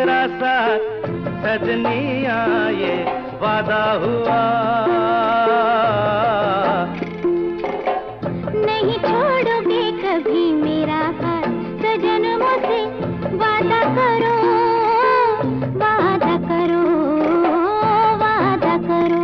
तेरा साथ सजनिया ये वादा हुआ। नहीं छोड़ोगे कभी मेरा हाथ सजन, मुझसे वादा करो, वादा करो, वादा करो।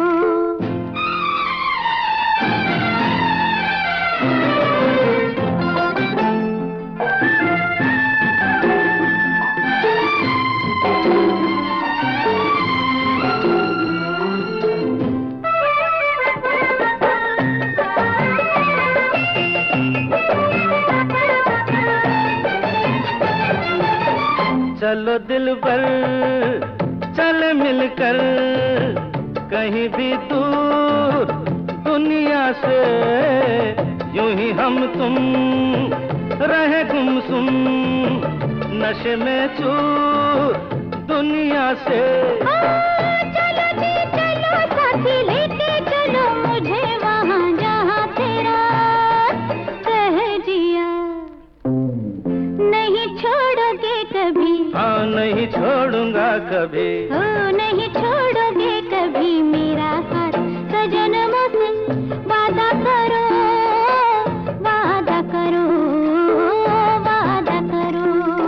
चलो दिलबर चल मिलकर कहीं भी दूर दुनिया से, यूं ही हम तुम रहे गुमसुम नशे में चूर दुनिया से। चलो जी चलो साथी, लेके चलो मुझे वहाँ जहाँ तेरा कह जिया। नहीं छोड़ोगे कभी, हाँ नहीं छोड़ूंगा कभी, ओ नहीं छोड़ोगे कभी मेरा हाथ सजन, मुझसे वादा करो, वादा करो, वादा करो।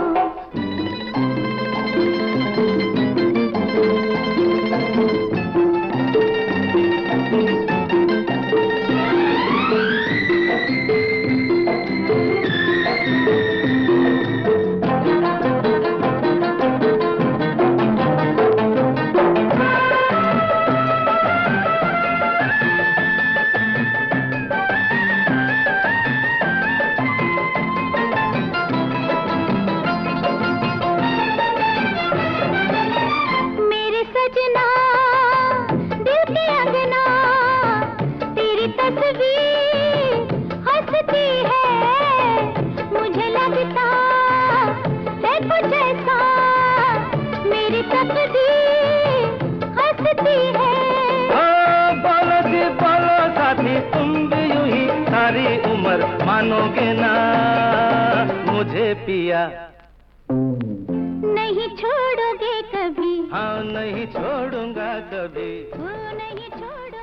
सजना दिल के अंगना तेरी तस्वीर हंसती है, मुझे लगता है कुछ ऐसा मेरी तकदीर हंसती है। बोलो जी बोलो साथी, तुम भी यूं ही सारी उम्र मानोगे ना मुझे पिया। नहीं छोड़ोगे कभी, हाँ नहीं छोड़ूंगा कभी, वो नहीं छोड़ो।